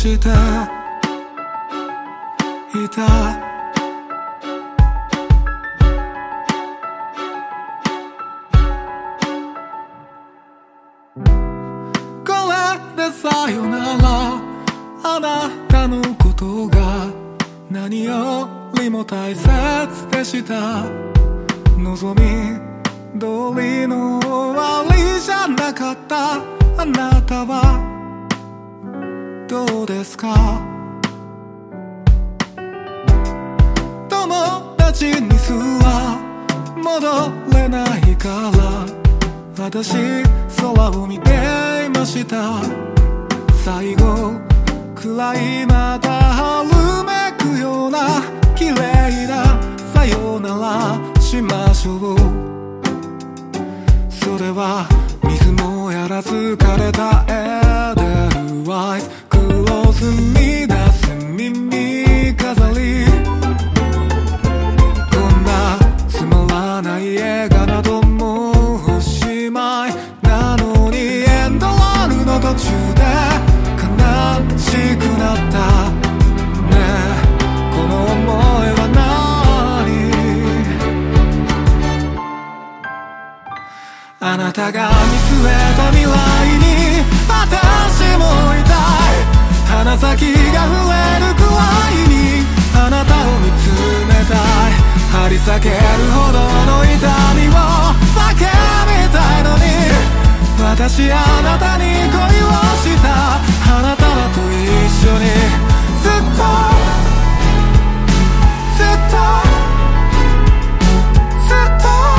していた。これでさよなら、あなたのことが何よりも大切でした。望み通りの終わりじゃなかった。あなたはどうですか？友達にすら戻れないから私空を見ていました。最後くらいまた春めくような綺麗なさよならしましょう。それは水もやらず枯れたエデルワイス、黒ずみ出す耳飾り、こんなつまらない映画などもうおしまいなのに、エンドロールの途中で悲しくなったねえ、この想いは何？あなたが見据えた未来に私もいたい。鼻先が触れるくらいにあなたを見つめたい。張り裂けるほどの痛みを叫びたいのに、私あなたに恋をした。あなたらと一緒にずっとずっとずっ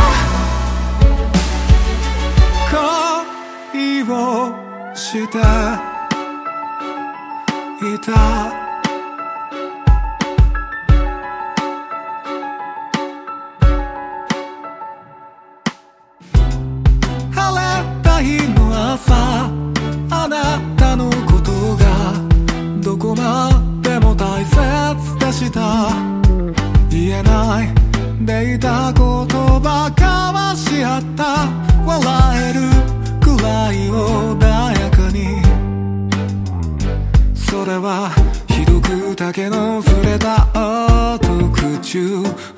と恋をしていた。日の朝、あなたのことがどこまでも大切でした。言えないでいた言葉交わし合った。笑えるくらい穏やかに、それはひどく丈の触れた後、口